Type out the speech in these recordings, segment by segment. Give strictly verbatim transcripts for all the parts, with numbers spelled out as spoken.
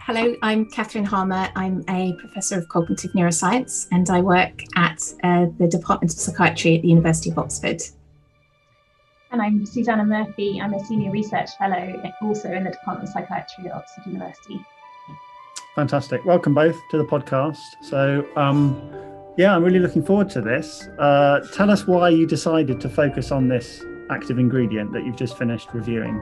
Hello, I'm Catherine Harmer. I'm a professor of cognitive neuroscience and I work at uh, the Department of Psychiatry at the University of Oxford. And I'm Susanna Murphy. I'm a senior research fellow also in the Department of Psychiatry at Oxford University. Fantastic. Welcome both to the podcast. So, um, yeah, I'm really looking forward to this. Uh, tell us why you decided to focus on this active ingredient that you've just finished reviewing.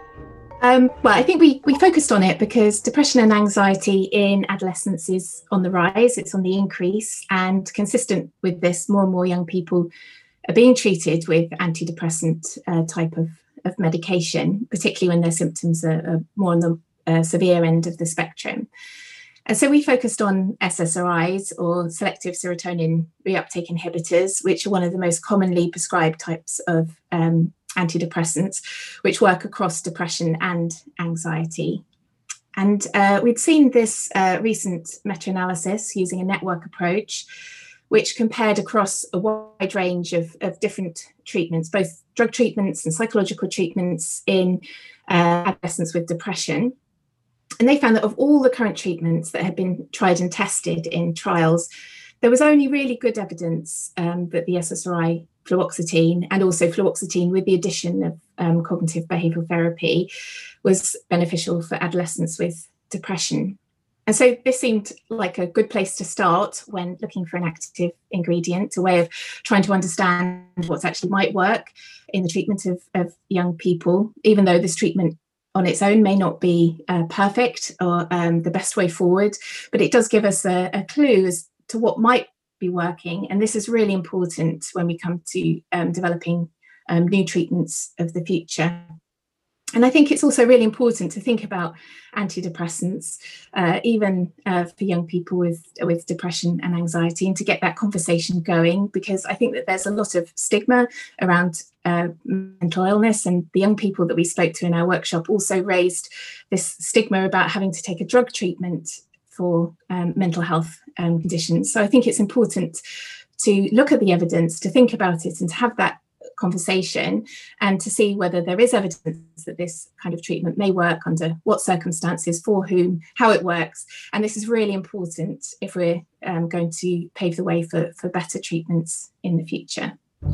Um, well, I think we, we focused on it because depression and anxiety in adolescence is on the rise, it's on the increase, and consistent with this, more and more young people are being treated with antidepressant uh, type of, of medication, particularly when their symptoms are, are more on the uh, severe end of the spectrum. And so we focused on S S R Is, or selective serotonin reuptake inhibitors, which are one of the most commonly prescribed types of um, antidepressants, which work across depression and anxiety. And uh, we'd seen this uh, recent meta-analysis using a network approach, which compared across a wide range of, of different treatments, both drug treatments and psychological treatments in uh, adolescents with depression. And they found that of all the current treatments that had been tried and tested in trials, there was only really good evidence um, that the S S R I fluoxetine, and also fluoxetine with the addition of um, cognitive behavioural therapy, was beneficial for adolescents with depression. And so this seemed like a good place to start when looking for an active ingredient, a way of trying to understand what actually might work in the treatment of, of young people, even though this treatment on its own may not be uh, perfect or um, the best way forward, but it does give us a, a clue as to what might be working. And this is really important when we come to um, developing um, new treatments of the future. And I think it's also really important to think about antidepressants, uh, even uh, for young people with, with depression and anxiety, and to get that conversation going, because I think that there's a lot of stigma around uh, mental illness, and the young people that we spoke to in our workshop also raised this stigma about having to take a drug treatment for um, mental health um, conditions. So I think it's important to look at the evidence, to think about it, and to have that conversation, and to see whether there is evidence that this kind of treatment may work, under what circumstances, for whom, how it works. And this is really important if we're um, going to pave the way for, for better treatments in the future.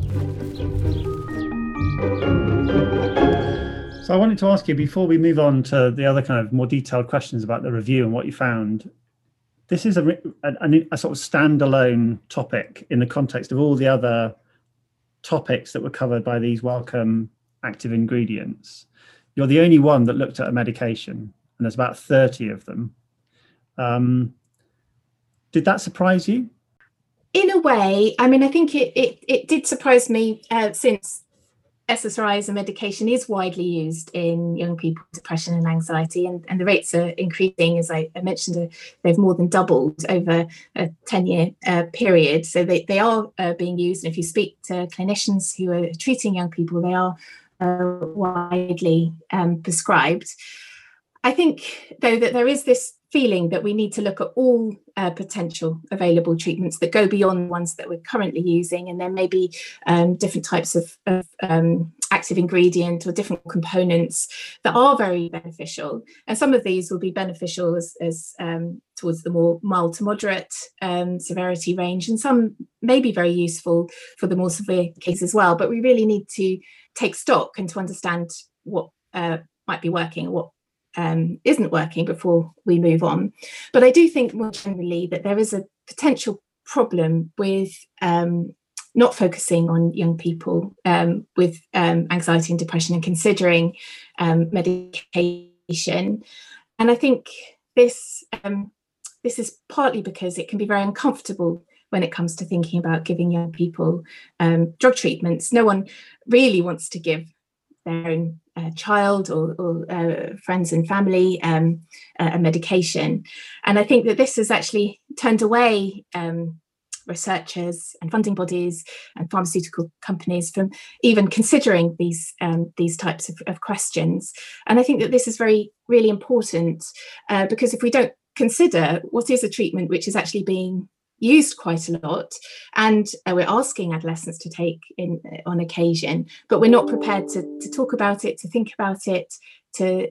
So I wanted to ask you, before we move on to the other kind of more detailed questions about the review and what you found, this is a, a, a sort of standalone topic in the context of all the other topics that were covered by these Wellcome active ingredients. You're the only one that looked at a medication, and there's about thirty of them. Um, did that surprise you? In a way, I mean, I think it it, it did surprise me uh, since S S R I as a medication is widely used in young people with depression and anxiety, and, and the rates are increasing. As I, I mentioned, uh, they've more than doubled over a ten-year uh, period. So they, they are uh, being used. And if you speak to clinicians who are treating young people, they are uh, widely um, prescribed. I think, though, that there is this feeling that we need to look at all uh, potential available treatments that go beyond ones that we're currently using, and there may be um, different types of, of um, active ingredient or different components that are very beneficial, and some of these will be beneficial as, as um, towards the more mild to moderate um, severity range, and some may be very useful for the more severe cases as well. But we really need to take stock and to understand what uh, might be working, what Um, isn't working, before we move on. But I do think more generally that there is a potential problem with um, not focusing on young people um, with um, anxiety and depression and considering um, medication. And I think this um, this is partly because it can be very uncomfortable when it comes to thinking about giving young people um, drug treatments. No one really wants to give their own uh, child or, or uh, friends and family um, a, a medication. And I think that this has actually turned away um, researchers and funding bodies and pharmaceutical companies from even considering these um, these types of, of questions. And I think that this is very, really important uh, because if we don't consider what is a treatment which is actually being used quite a lot, and uh, we're asking adolescents to take in on occasion, but we're not prepared to, to talk about it, to think about it, to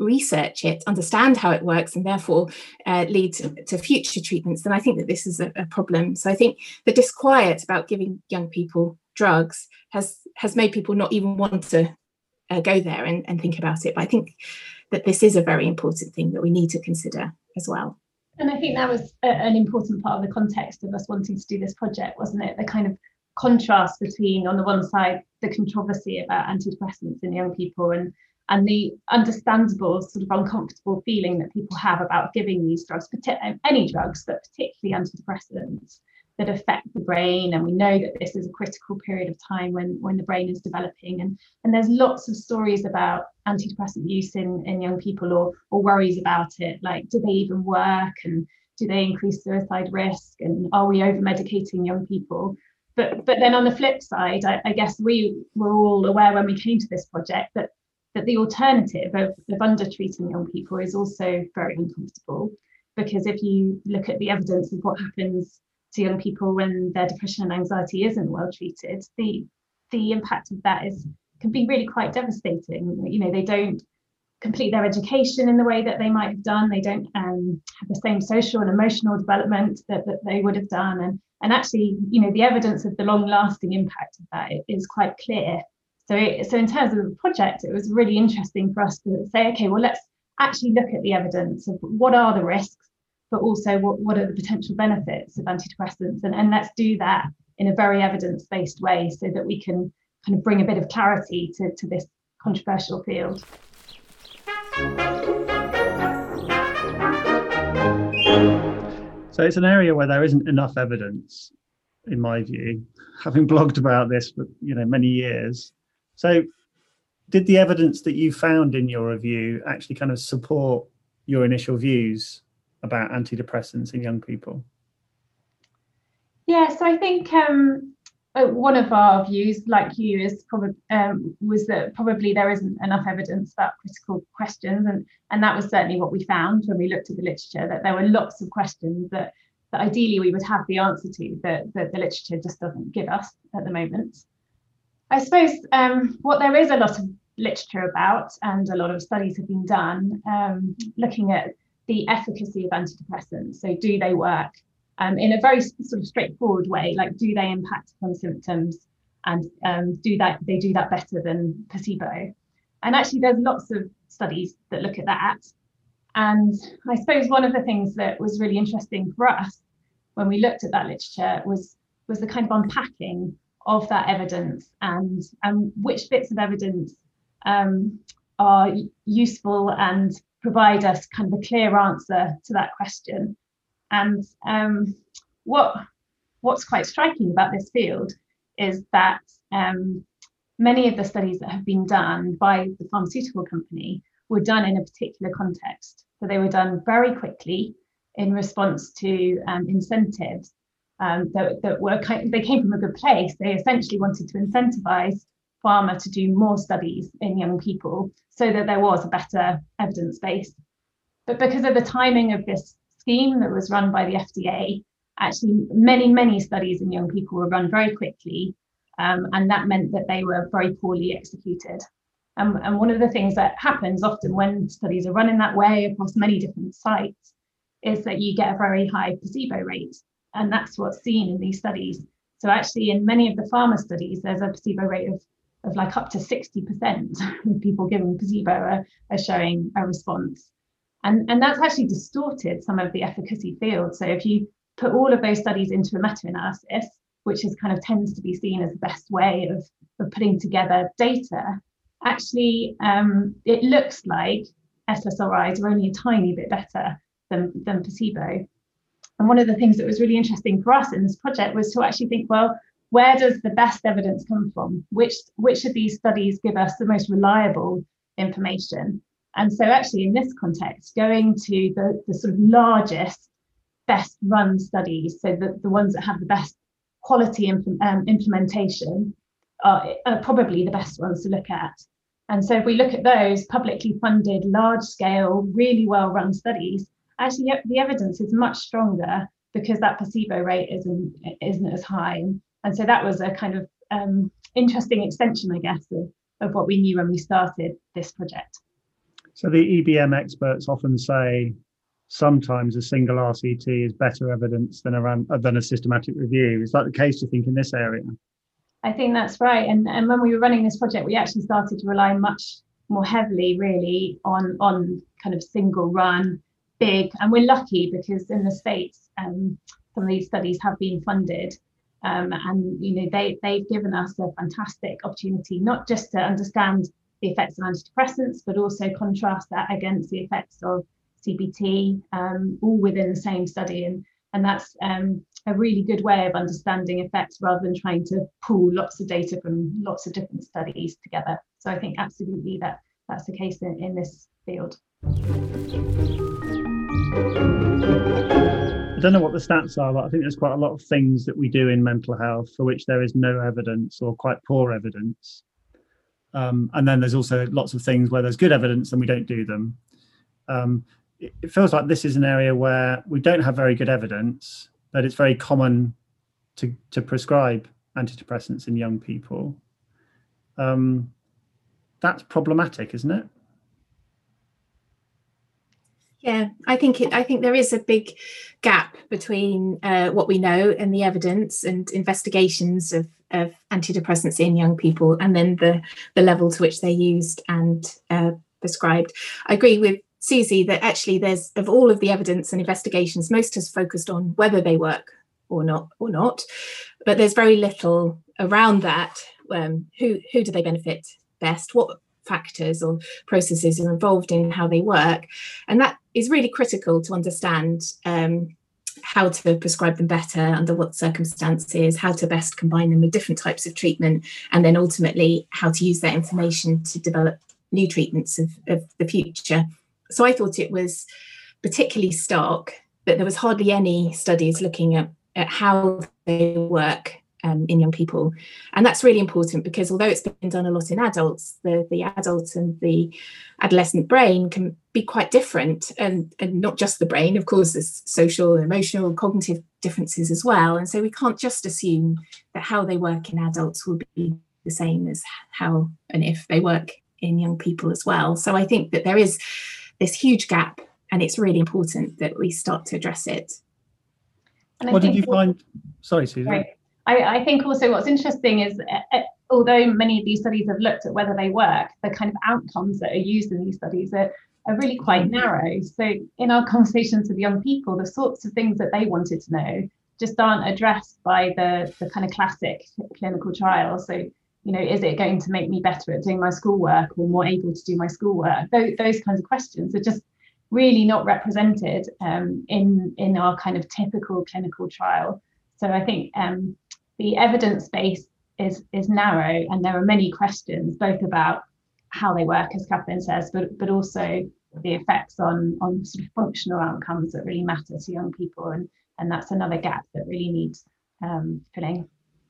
research it, understand how it works, and therefore uh, lead to, to future treatments, then I think that this is a, a problem. So I think the disquiet about giving young people drugs has has made people not even want to uh, go there and, and think about it. But I think that this is a very important thing that we need to consider as well. And I think that was a, an important part of the context of us wanting to do this project, wasn't it? The kind of contrast between, on the one side, the controversy about antidepressants in young people and and the understandable sort of uncomfortable feeling that people have about giving these drugs, any drugs, but particularly antidepressants that affect the brain. And we know that this is a critical period of time when, when the brain is developing. And, and there's lots of stories about antidepressant use in, in young people, or, or worries about it, like, do they even work? And do they increase suicide risk? And are we over-medicating young people? But, but then on the flip side, I, I guess we were all aware when we came to this project that that the alternative of, of under-treating young people is also very uncomfortable, because if you look at the evidence of what happens to young people when their depression and anxiety isn't well treated, the the impact of that is can be really quite devastating. You know, they don't complete their education in the way that they might have done. They don't um, have the same social and emotional development that, that they would have done. And, and actually, you know, the evidence of the long-lasting impact of that is quite clear. So, it, so in terms of the project, it was really interesting for us to say, okay, well, let's actually look at the evidence of what are the risks, but also what, what are the potential benefits of antidepressants. And, and let's do that in a very evidence-based way so that we can kind of bring a bit of clarity to, to this controversial field. So it's an area where there isn't enough evidence, in my view, having blogged about this for you know many years. So did the evidence that you found in your review actually kind of support your initial views about antidepressants in young people? Yeah, so I think um, one of our views, like you, is probably um, was that probably there isn't enough evidence about critical questions, and and that was certainly what we found when we looked at the literature, that there were lots of questions that, that ideally we would have the answer to, that, that the literature just doesn't give us at the moment. I suppose um, what there is a lot of literature about, and a lot of studies have been done um, looking at the efficacy of antidepressants. So do they work um, in a very sort of straightforward way, like do they impact on symptoms, and um, do that they do that better than placebo? And actually there's lots of studies that look at that. And I suppose one of the things that was really interesting for us when we looked at that literature was was the kind of unpacking of that evidence, and, and which bits of evidence um, are useful and provide us kind of a clear answer to that question. And um, what what's quite striking about this field is that um, many of the studies that have been done by the pharmaceutical company were done in a particular context. So they were done very quickly in response to um, incentives um, that, that were kind of, they came from a good place. They essentially wanted to incentivize pharma to do more studies in young people so that there was a better evidence base. But because of the timing of this scheme that was run by the F D A, actually many, many studies in young people were run very quickly, um, and that meant that they were very poorly executed. Um, and one of the things that happens often when studies are run in that way across many different sites is that you get a very high placebo rate, and that's what's seen in these studies. So actually in many of the pharma studies, there's a placebo rate of, of like up to sixty percent of people given placebo are, are showing a response. And, and that's actually distorted some of the efficacy field. So if you put all of those studies into a meta-analysis, which is kind of tends to be seen as the best way of, of putting together data, actually um, it looks like S S R Is are only a tiny bit better than, than placebo. And one of the things that was really interesting for us in this project was to actually think, well, where does the best evidence come from? Which, which of these studies give us the most reliable information? And so actually in this context, going to the, the sort of largest, best run studies, so the, the ones that have the best quality impl- um, implementation are, are probably the best ones to look at. And so if we look at those publicly funded, large scale, really well run studies, actually the evidence is much stronger because that placebo rate isn't, isn't as high. And, and so that was a kind of um, interesting extension, I guess, of, of what we knew when we started this project. So the E B M experts often say sometimes a single R C T is better evidence than a, than a systematic review. Is that the case, do you think, in this area? I think that's right. And, and when we were running this project, we actually started to rely much more heavily, really, on, on kind of single run, big. And we're lucky because in the States, um, some of these studies have been funded. Um, and, you know, they, they've given us a fantastic opportunity, not just to understand the effects of antidepressants, but also contrast that against the effects of C B T, um, all within the same study. And, and that's um, a really good way of understanding effects rather than trying to pool lots of data from lots of different studies together. So I think absolutely that that's the case in, in this field. I don't know what the stats are, but I think there's quite a lot of things that we do in mental health for which there is no evidence or quite poor evidence. Um, and then there's also lots of things where there's good evidence and we don't do them. Um, it, it feels like this is an area where we don't have very good evidence, that it's very common to, to prescribe antidepressants in young people. Um, that's problematic, isn't it? Yeah, I think it, I think there is a big gap between uh, what we know and the evidence and investigations of, of antidepressants in young people, and then the, the level to which they're used and uh, prescribed. I agree with Susie that actually there's, of all of the evidence and investigations, most has focused on whether they work or not, or not, but there's very little around that. Um, who who do they benefit best? What factors or processes are involved in how they work? And that is really critical to understand um, how to prescribe them better, under what circumstances, how to best combine them with different types of treatment, and then ultimately how to use that information to develop new treatments of, of the future. So I thought it was particularly stark that there was hardly any studies looking at, at how they work Um, in young people. And that's really important because although it's been done a lot in adults, the, the adult and the adolescent brain can be quite different, and, and not just the brain, of course, there's social, emotional, cognitive differences as well. And so we can't just assume that how they work in adults will be the same as how and if they work in young people as well. So I think that there is this huge gap, and it's really important that we start to address it. And what did you find? Sorry, Susan. Right. I, I think also what's interesting is, uh, although many of these studies have looked at whether they work, the kind of outcomes that are used in these studies are, are really quite narrow. So in our conversations with young people, the sorts of things that they wanted to know just aren't addressed by the, the kind of classic clinical trial. So, you know, is it going to make me better at doing my schoolwork or more able to do my schoolwork? Those, those kinds of questions are just really not represented um, in, in our kind of typical clinical trial. So I think um, the evidence base is, is narrow, and there are many questions, both about how they work, as Catherine says, but, but also the effects on, on sort of functional outcomes that really matter to young people. And, and that's another gap that really needs um, filling.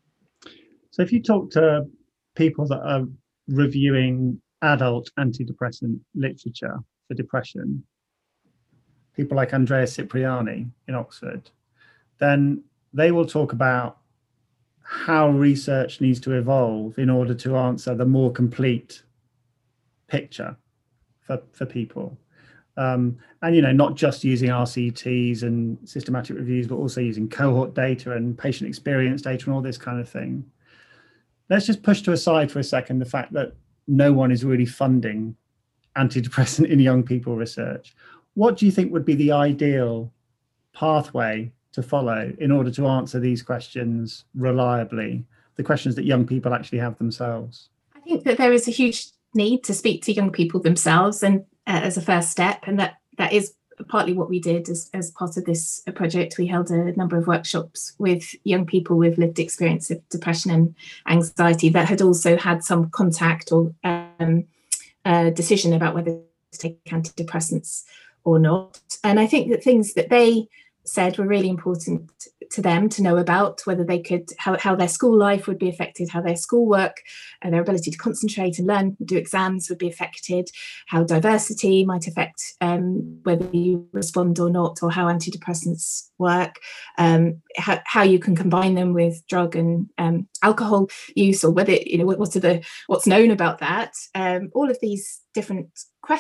So if you talk to people that are reviewing adult antidepressant literature for depression, people like Andrea Cipriani in Oxford, then they will talk about how research needs to evolve in order to answer the more complete picture for, for people. Um, and, you know, not just using R C Ts and systematic reviews, but also using cohort data and patient experience data and all this kind of thing. Let's just push to a side for a second the fact that no one is really funding antidepressant in young people research. What do you think would be the ideal pathway to follow in order to answer these questions reliably, the questions that young people actually have themselves? I think that there is a huge need to speak to young people themselves, and uh, as a first step, and that that is partly what we did as, as part of this project. We held a number of workshops with young people with lived experience of depression and anxiety that had also had some contact or um, uh, decision about whether to take antidepressants or not. And I think that things that they said were really important to them to know about, whether they could, how, how their school life would be affected, how their schoolwork and their ability to concentrate and learn, do exams would be affected, how diversity might affect um, whether you respond or not, or how antidepressants work, um, how, how you can combine them with drug and um, alcohol use, or whether, you know, what, what are the, what's known about that. Um, all of these different questions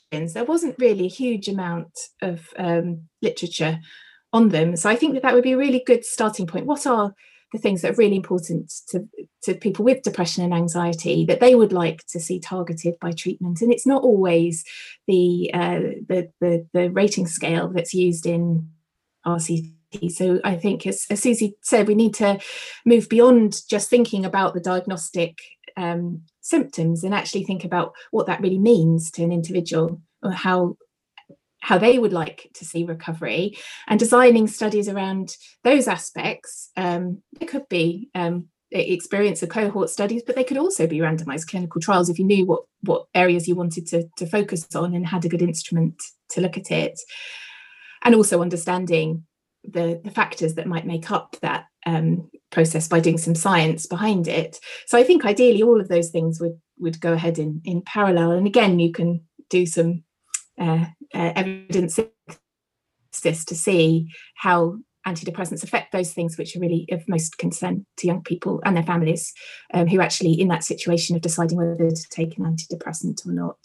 there wasn't really a huge amount of um, literature on them. So I think that that would be a really good starting point. What are the things that are really important to, to people with depression and anxiety that they would like to see targeted by treatment? And it's not always the uh, the, the the rating scale that's used in R C T. So I think, as, as Susie said, we need to move beyond just thinking about the diagnostic um, symptoms and actually think about what that really means to an individual, or how how they would like to see recovery, and designing studies around those aspects. Um, it could be um, experience of cohort studies, but they could also be randomized clinical trials if you knew what, what areas you wanted to, to focus on and had a good instrument to look at it. And also understanding the, the factors that might make up that um, process by doing some science behind it. So I think ideally all of those things would, would go ahead in, in parallel. And again, you can do some Uh, uh, evidence to see how antidepressants affect those things which are really of most concern to young people and their families, um, who are actually in that situation of deciding whether to take an antidepressant or not.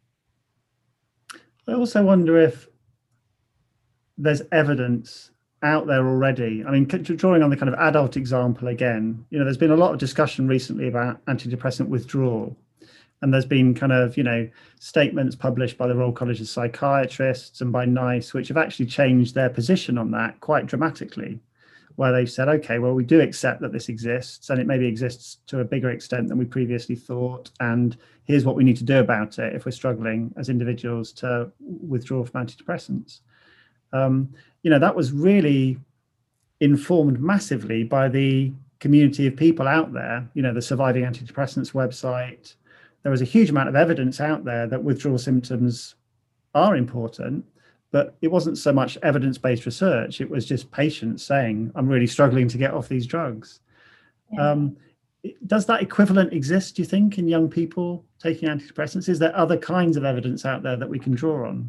I also wonder if there's evidence out there already. I mean, drawing on the kind of adult example again, you know, there's been a lot of discussion recently about antidepressant withdrawal. And there's been kind of, you know, statements published by the Royal College of Psychiatrists and by NICE, which have actually changed their position on that quite dramatically, where they've said, OK, well, we do accept that this exists, and it maybe exists to a bigger extent than we previously thought. And here's what we need to do about it if we're struggling as individuals to withdraw from antidepressants. Um, you know, that was really informed massively by the community of people out there, you know, the Surviving Antidepressants website. There was a huge amount of evidence out there that withdrawal symptoms are important, but it wasn't so much evidence-based research. It was just patients saying, I'm really struggling to get off these drugs. Yeah. Um, does that equivalent exist, do you think, in young people taking antidepressants? Is there other kinds of evidence out there that we can draw on?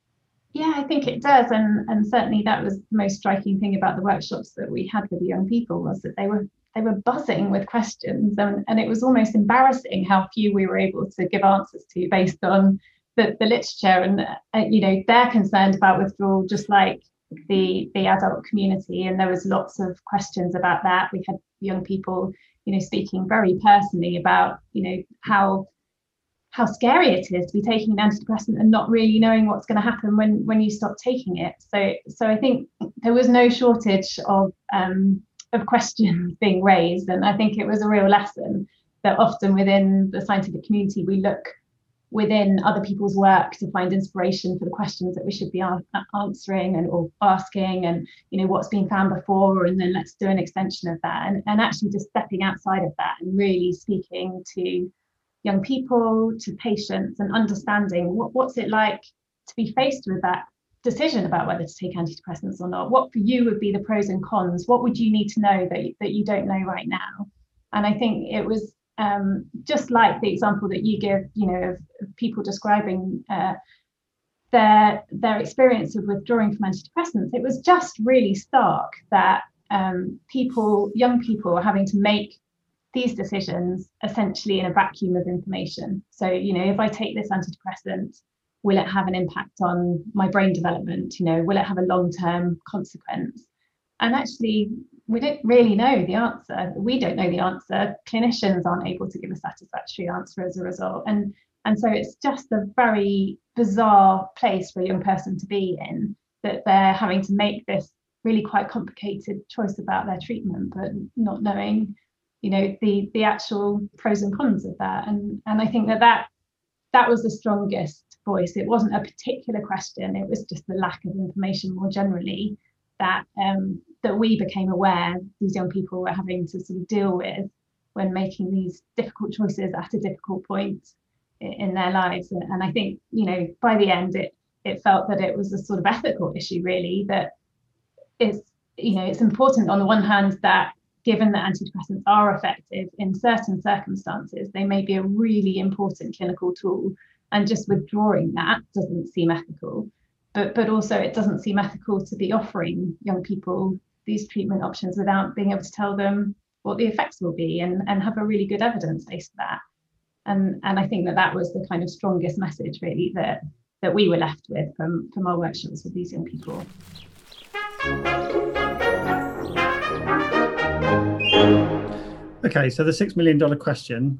Yeah, I think it does. And, and certainly that was the most striking thing about the workshops that we had with the young people, was that they were they were buzzing with questions, and, and it was almost embarrassing how few we were able to give answers to based on the, the literature. And, uh, you know, they're concerned about withdrawal just like the, the adult community. And there was lots of questions about that. We had young people, you know, speaking very personally about, you know, how how scary it is to be taking an antidepressant and not really knowing what's going to happen when, when you stop taking it. So, so I think there was no shortage of um, of questions being raised, and I think it was a real lesson that often within the scientific community we look within other people's work to find inspiration for the questions that we should be answering and or asking, and you know what's been found before, and then let's do an extension of that, and, and actually just stepping outside of that and really speaking to young people, to patients, and understanding what, what's it like to be faced with that decision about whether to take antidepressants or not. What for you would be the pros and cons? What would you need to know that you, that you don't know right now? And I think it was um, just like the example that you give, you know, of, of people describing uh, their their experience of withdrawing from antidepressants. It was just really stark that um, people, young people, are having to make these decisions essentially in a vacuum of information. So, you know, if I take this antidepressant, will it have an impact on my brain development? You know, will it have a long-term consequence? And actually, we don't really know the answer. We don't know the answer. Clinicians aren't able to give a satisfactory answer as a result. And, and so it's just a very bizarre place for a young person to be in, that they're having to make this really quite complicated choice about their treatment, but not knowing, you know, the, the actual pros and cons of that. And, and I think that, that that was the strongest voice. It wasn't a particular question, it was just the lack of information more generally that um, that we became aware these young people were having to sort of deal with when making these difficult choices at a difficult point in their lives. And, and I think, you know, by the end it it felt that it was a sort of ethical issue, really, that it's, you know, it's important on the one hand that given that antidepressants are effective in certain circumstances, they may be a really important clinical tool, and just withdrawing that doesn't seem ethical. But but also it doesn't seem ethical to be offering young people these treatment options without being able to tell them what the effects will be and, and have a really good evidence base for that. And and I think that that was the kind of strongest message, really, that that we were left with from, from our workshops with these young people. Okay, so the six million dollar question,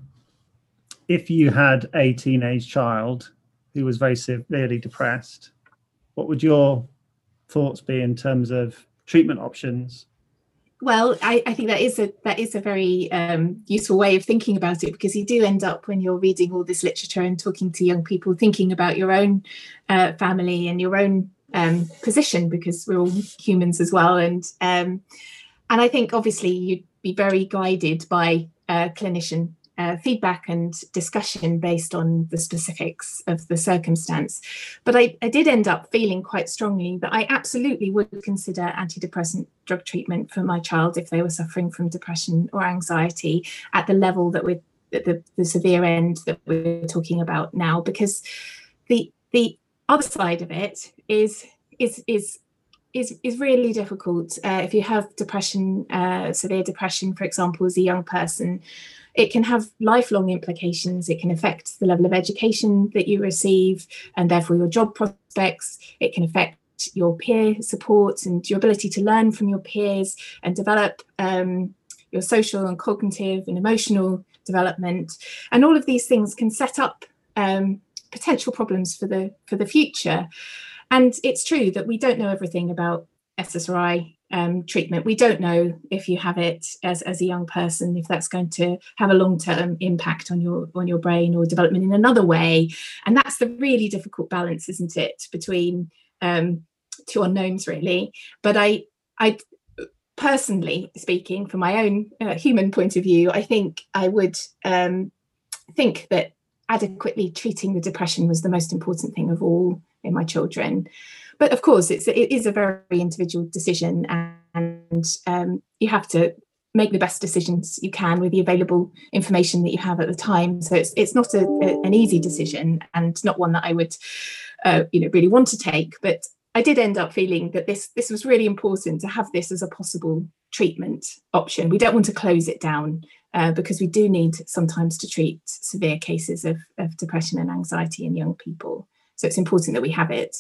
if you had a teenage child who was very severely depressed, what would your thoughts be in terms of treatment options? Well, I, I think that is a that is a very um, useful way of thinking about it, because you do end up, when you're reading all this literature and talking to young people, thinking about your own uh, family and your own um, position, because we're all humans as well. And um, and I think obviously you'd be very guided by uh, clinician uh, feedback and discussion based on the specifics of the circumstance. But I, I did end up feeling quite strongly that I absolutely would consider antidepressant drug treatment for my child if they were suffering from depression or anxiety at the level that we're at the, the severe end that we're talking about now, because the the other side of it is is is is is really difficult. Uh, if you have depression, uh, severe depression, for example, as a young person, it can have lifelong implications. It can affect the level of education that you receive and therefore your job prospects. It can affect your peer support and your ability to learn from your peers and develop um, your social and cognitive and emotional development. And all of these things can set up um, potential problems for the for the future. And it's true that we don't know everything about S S R I um, treatment. We don't know if you have it as, as a young person, if that's going to have a long-term impact on your on your brain or development in another way. And that's the really difficult balance, isn't it, between um, two unknowns, really. But I, I personally speaking, from my own uh, human point of view, I think I would um, think that adequately treating the depression was the most important thing of all in my children. But of course, it's it is a very individual decision, and um, you have to make the best decisions you can with the available information that you have at the time. So it's it's not a, a, an easy decision, and not one that I would, uh, you know, really want to take. But I did end up feeling that this this was really important to have this as a possible treatment option. We don't want to close it down uh, because we do need sometimes to treat severe cases of, of depression and anxiety in young people. So it's important that we have it.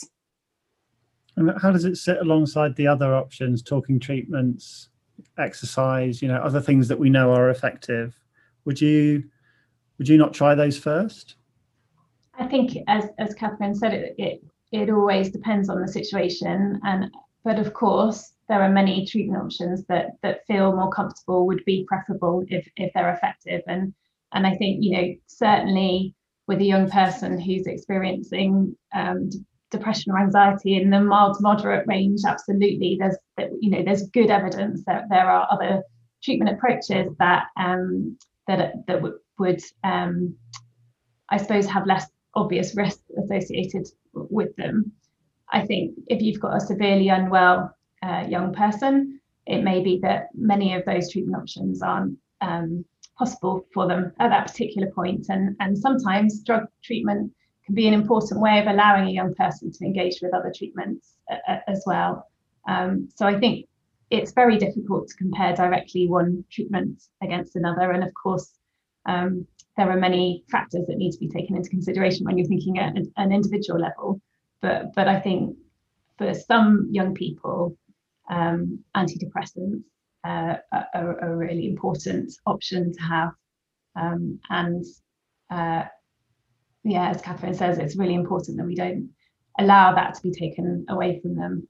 And how does it sit alongside the other options, talking treatments, exercise, you know, other things that we know are effective? Would you would you not try those first? I think, as as Catherine said, it it, it always depends on the situation. And but of course, there are many treatment options that that feel more comfortable, would be preferable if if they're effective. And and I think, you know, certainly with a young person who's experiencing um, depression or anxiety in the mild to moderate range, absolutely, there's you know there's good evidence that there are other treatment approaches that um, that that would, would um, I suppose have less obvious risks associated with them. I think if you've got a severely unwell uh, young person, it may be that many of those treatment options aren't um, possible for them at that particular point. And, and sometimes drug treatment can be an important way of allowing a young person to engage with other treatments uh, as well. Um, so I think it's very difficult to compare directly one treatment against another. And of course, um, there are many factors that need to be taken into consideration when you're thinking at an individual level. But, but I think for some young people, um, antidepressants uh, are, are a really important option to have. Um, and uh, yeah, as Catherine says, it's really important that we don't allow that to be taken away from them.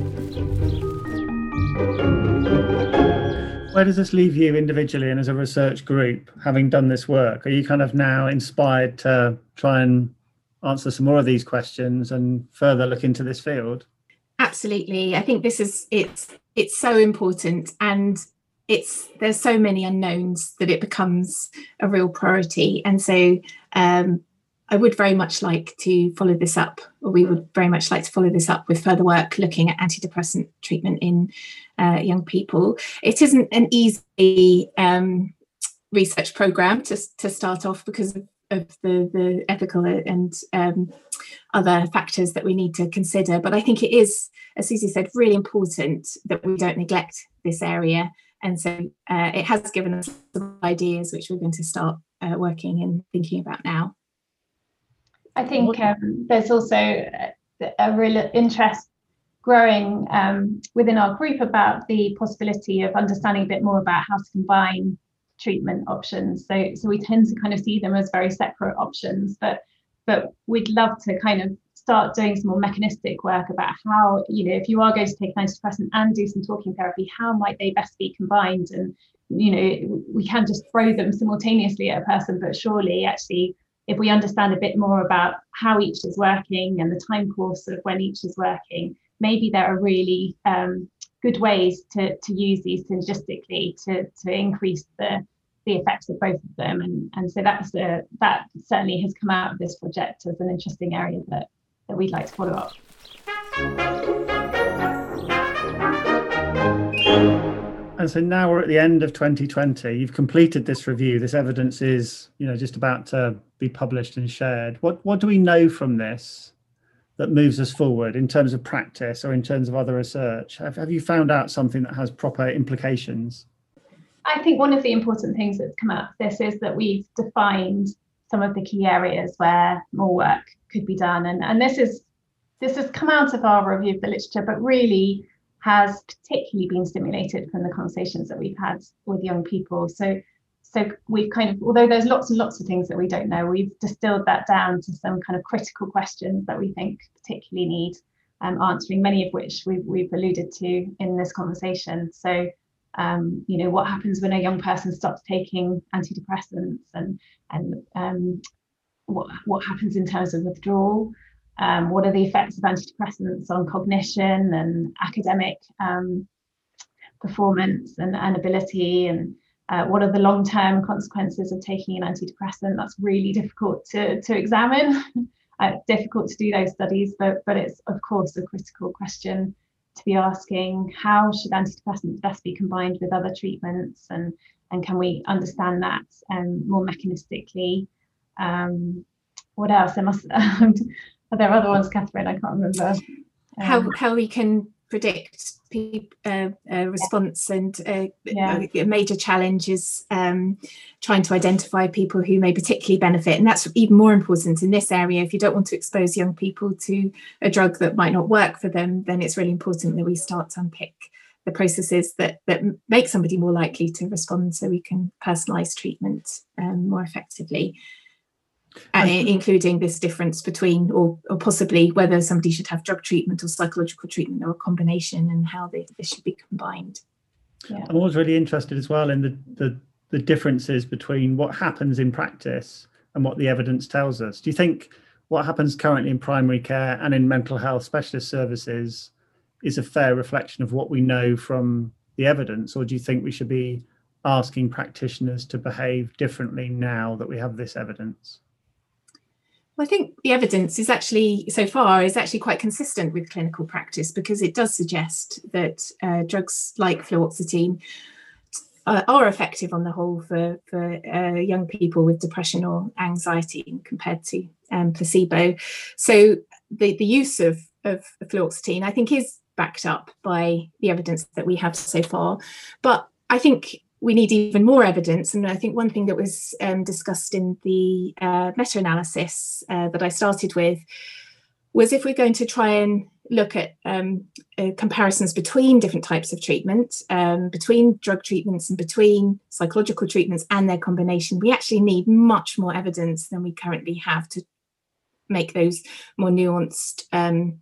Where does this leave you individually and as a research group, having done this work? Are you kind of now inspired to try and answer some more of these questions and further look into this field? Absolutely. I think this is it's it's so important, and it's there's so many unknowns that it becomes a real priority. And so um, I would very much like to follow this up, or we would very much like to follow this up with further work looking at antidepressant treatment in uh, young people. It isn't an easy um, research program to to start off because of of the, the ethical and um, other factors that we need to consider. But I think it is, as Susie said, really important that we don't neglect this area. And so uh, it has given us some ideas which we're going to start uh, working and thinking about now. I think um, there's also a, a real interest growing um, within our group about the possibility of understanding a bit more about how to combine treatment options. So, so we tend to kind of see them as very separate options, but but we'd love to kind of start doing some more mechanistic work about how, you know, if you are going to take an antidepressant and do some talking therapy, how might they best be combined? And, you know, we can just throw them simultaneously at a person, but surely actually, if we understand a bit more about how each is working and the time course of when each is working, maybe there are really um, good ways to, to use these synergistically to, to increase the the effects of both of them. And, and so that's a, that certainly has come out of this project as an interesting area that, that we'd like to follow up. And so now we're at the end of twenty twenty. You've completed this review. This evidence is, you know, just about to be published and shared. What what do we know from this that moves us forward in terms of practice or in terms of other research? Have, have you found out something that has proper implications? I think one of the important things that's come out of this is that we've defined some of the key areas where more work could be done. And, and this is this has come out of our review of the literature, but really has particularly been stimulated from the conversations that we've had with young people. So, so we've kind of, although there's lots and lots of things that we don't know, we've distilled that down to some kind of critical questions that we think particularly need um, answering, many of which we've, we've alluded to in this conversation. So, um, you know, what happens when a young person stops taking antidepressants, and and um, what what happens in terms of withdrawal? Um, what are the effects of antidepressants on cognition and academic um, performance and, and ability? And uh, what are the long-term consequences of taking an antidepressant? That's really difficult to, to examine. uh, difficult to do those studies, but, but it's, of course, a critical question to be asking. How should antidepressants best be combined with other treatments? And, and can we understand that um, more mechanistically? Um, what else? There must... Are there other ones, Catherine? I can't remember. Um, how how we can predict people, uh, uh, response, and uh, yeah. a major challenge is um, trying to identify people who may particularly benefit. And that's even more important in this area. If you don't want to expose young people to a drug that might not work for them, then it's really important that we start to unpick the processes that, that make somebody more likely to respond, so we can personalise treatment um, more effectively. Uh, including this difference between, or, or possibly whether somebody should have drug treatment or psychological treatment or a combination, and how they, they should be combined. Yeah. I'm always really interested as well in the, the, the differences between what happens in practice and what the evidence tells us. Do you think what happens currently in primary care and in mental health specialist services is a fair reflection of what we know from the evidence, or do you think we should be asking practitioners to behave differently now that we have this evidence? Well, I think the evidence is actually, so far, is actually quite consistent with clinical practice, because it does suggest that uh, drugs like fluoxetine uh, are effective on the whole for, for uh, young people with depression or anxiety compared to um, placebo. So the, the use of, of fluoxetine, I think, is backed up by the evidence that we have so far. But I think we need even more evidence. And I think one thing that was um, discussed in the uh, meta-analysis uh, that I started with was, if we're going to try and look at um, uh, comparisons between different types of treatment, um, between drug treatments and between psychological treatments and their combination, we actually need much more evidence than we currently have to make those more nuanced um,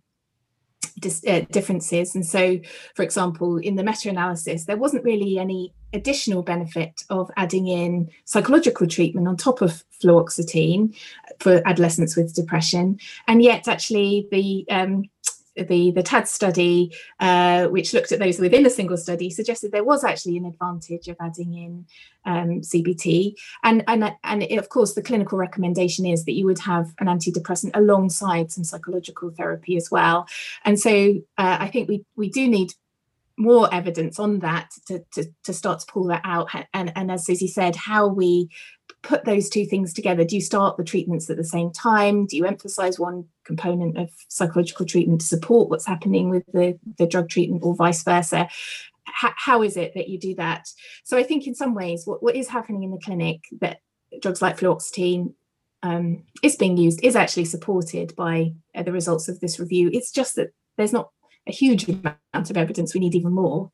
dis- uh, differences. And so, for example, in the meta-analysis, there wasn't really any additional benefit of adding in psychological treatment on top of fluoxetine for adolescents with depression. And yet actually the um, the, the T A D study, uh, which looked at those within a single study, suggested there was actually an advantage of adding in um, C B T. And, and, and it, of course, the clinical recommendation is that you would have an antidepressant alongside some psychological therapy as well. And so uh, I think we, we do need more evidence on that to, to, to start to pull that out. And, and as Susie said, how we put those two things together. Do you start the treatments at the same time? Do you emphasize one component of psychological treatment to support what's happening with the, the drug treatment, or vice versa? H- how is it that you do that? So I think in some ways what, what is happening in the clinic, that drugs like fluoxetine um, is being used is actually supported by uh, the results of this review. It's just that there's not a huge amount of evidence. We need even more.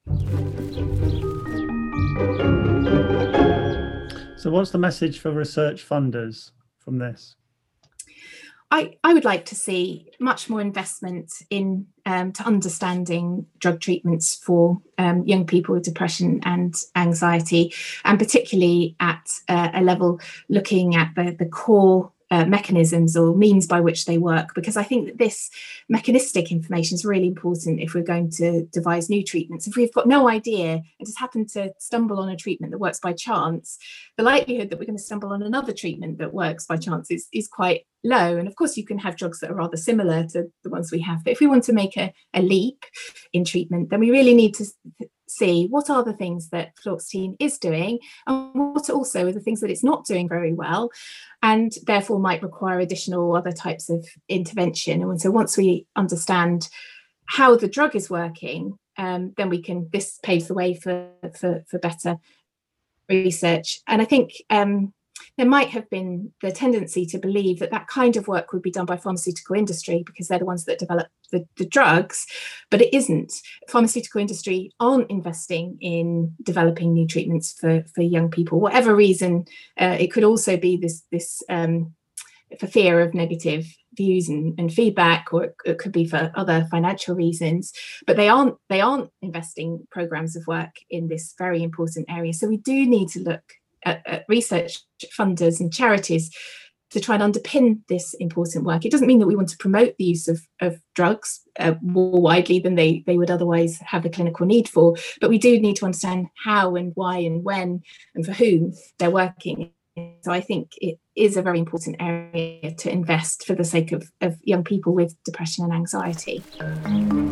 So what's the message for research funders from this? I, I would like to see much more investment in um, to understanding drug treatments for um, young people with depression and anxiety, and particularly at uh, a level looking at the, the core uh, mechanisms or means by which they work, because I think that this mechanistic information is really important if we're going to devise new treatments. If we've got no idea and just happen to stumble on a treatment that works by chance, the likelihood that we're going to stumble on another treatment that works by chance is, is quite low. And of course, you can have drugs that are rather similar to the ones we have. But if we want to make a, a leap in treatment, then we really need to see what are the things that fluoxetine is doing and what also are the things that it's not doing very well, and therefore might require additional other types of intervention. And so once we understand how the drug is working, um, then we can, this paves the way for, for, for better research. And I think um, there might have been the tendency to believe that that kind of work would be done by pharmaceutical industry because they're the ones that develop the, the drugs, but it isn't. Pharmaceutical industry aren't investing in developing new treatments for, for young people, whatever reason. Uh, it could also be this, this um, for fear of negative views and, and feedback, or it, it could be for other financial reasons, but they aren't they aren't investing programs of work in this very important area. So we do need to look at, at research funders and charities to try and underpin this important work. It doesn't mean that we want to promote the use of, of drugs uh, more widely than they, they would otherwise have the clinical need for, but we do need to understand how and why and when and for whom they're working. So I think it is a very important area to invest for the sake of, of young people with depression and anxiety.